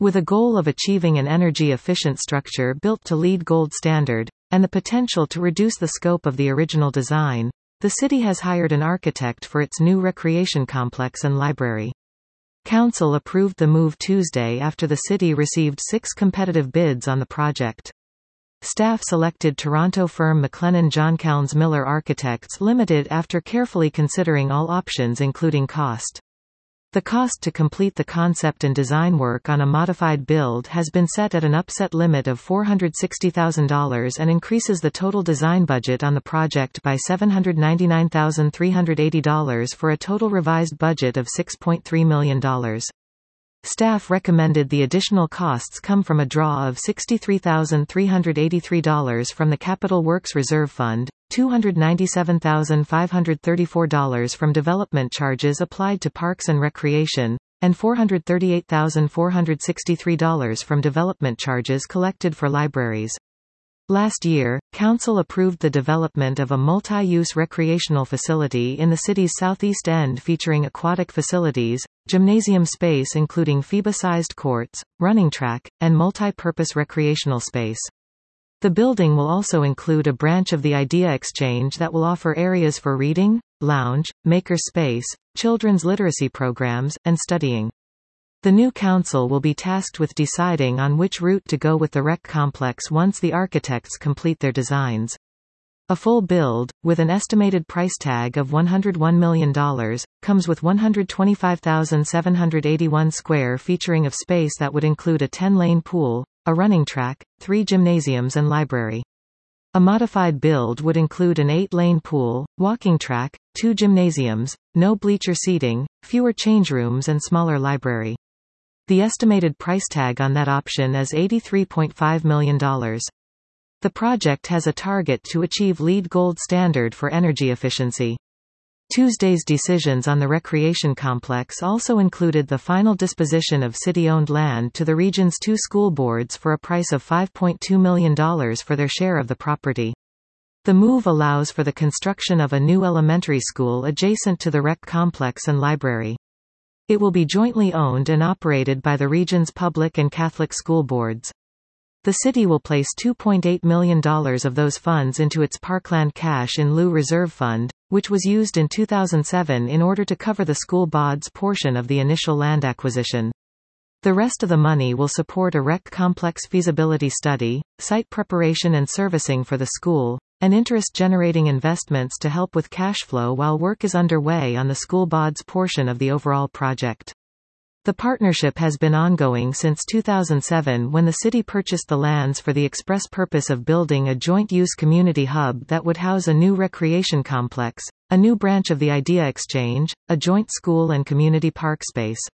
With a goal of achieving an energy-efficient structure built to LEED Gold standard, and the potential to reduce the scope of the original design, the city has hired an architect for its new recreation complex and library. Council approved the move Tuesday after the city received 6 competitive bids on the project. Staff selected Toronto firm McLennan John Miller Architects Limited after carefully considering all options including cost. The cost to complete the concept and design work on a modified build has been set at an upset limit of $460,000 and increases the total design budget on the project by $799,380 for a total revised budget of $6.3 million. Staff recommended the additional costs come from a draw of $63,383 from the Capital Works Reserve Fund, $297,534 from development charges applied to Parks and Recreation, and $438,463 from development charges collected for libraries. Last year, Council approved the development of a multi-use recreational facility in the city's southeast end featuring aquatic facilities, gymnasium space including FIBA-sized courts, running track, and multi-purpose recreational space. The building will also include a branch of the Idea Exchange that will offer areas for reading, lounge, maker space, children's literacy programs, and studying. The new council will be tasked with deciding on which route to go with the rec complex once the architects complete their designs. A full build, with an estimated price tag of $101 million, comes with 125,781 square featuring of space that would include a 10-lane pool, a running track, 3 gymnasiums and library. A modified build would include an 8-lane pool, walking track, 2 gymnasiums, no bleacher seating, fewer change rooms and smaller library. The estimated price tag on that option is $83.5 million. The project has a target to achieve LEED Gold standard for energy efficiency. Tuesday's decisions on the recreation complex also included the final disposition of city-owned land to the region's 2 school boards for a price of $5.2 million for their share of the property. The move allows for the construction of a new elementary school adjacent to the rec complex and library. It will be jointly owned and operated by the region's public and Catholic school boards. The city will place $2.8 million of those funds into its Parkland Cash in Lieu Reserve Fund, which was used in 2007 in order to cover the school board's portion of the initial land acquisition. The rest of the money will support a rec complex feasibility study, site preparation and servicing for the school, and interest-generating investments to help with cash flow while work is underway on the school board's portion of the overall project. The partnership has been ongoing since 2007 when the city purchased the lands for the express purpose of building a joint-use community hub that would house a new recreation complex, a new branch of the Idea Exchange, a joint school and community park space.